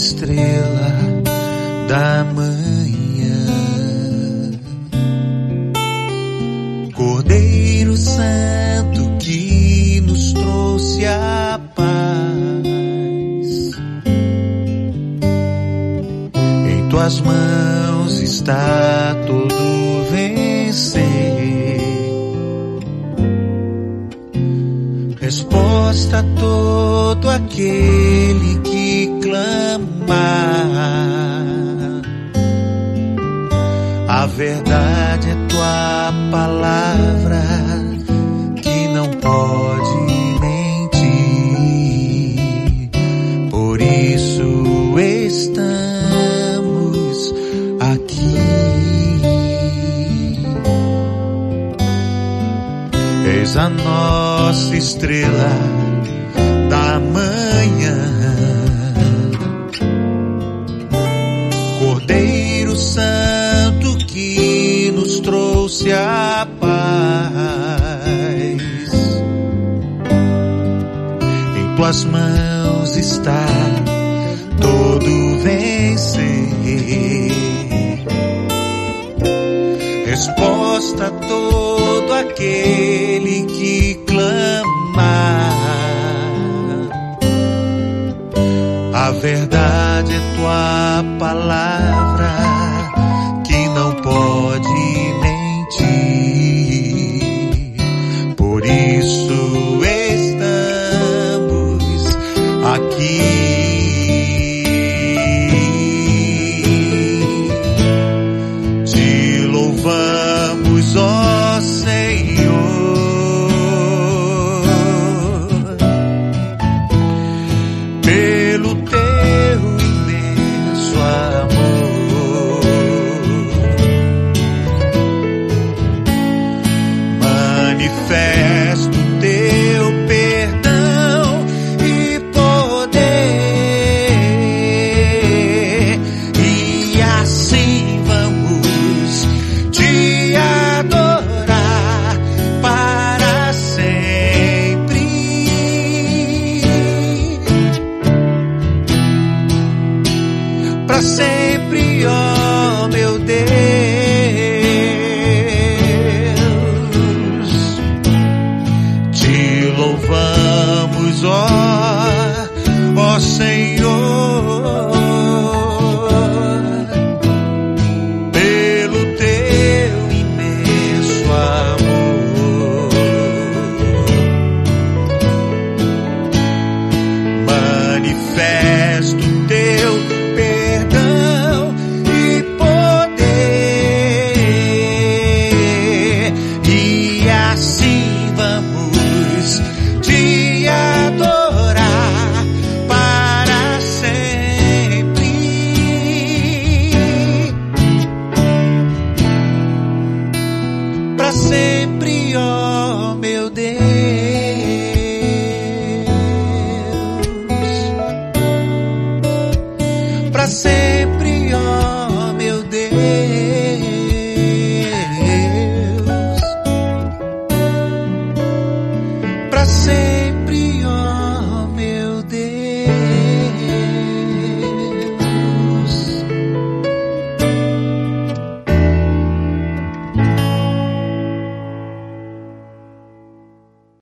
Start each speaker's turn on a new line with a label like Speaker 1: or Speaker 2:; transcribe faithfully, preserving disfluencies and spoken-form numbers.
Speaker 1: estrela da manhã, Cordeiro Santo que nos trouxe a paz, em tuas mãos está todo vencer, resposta a todo aquele que clamar. A verdade é tua palavra que não pode mentir, por isso estamos aqui. Eis a nossa estrela da manhã, Cordeiro Santo que nos trouxe a paz, em tuas mãos está todo vencer, resposta a todo aquele que clamar. A verdade é tua palavra que não pode mentir, por isso estamos aqui. Te louvamos, ó Senhor, pelo teu imenso amor. Manifesto teu perdão e poder, e assim vamos te adorar para sempre. Para sempre, ó meu Deus, te louvamos, ó, ó Senhor, pelo teu imenso amor. Manifesto teu perdão e poder, e assim vamos te adorar para sempre. Para sempre, ó meu Deus, para sempre, ó meu Deus, para sempre.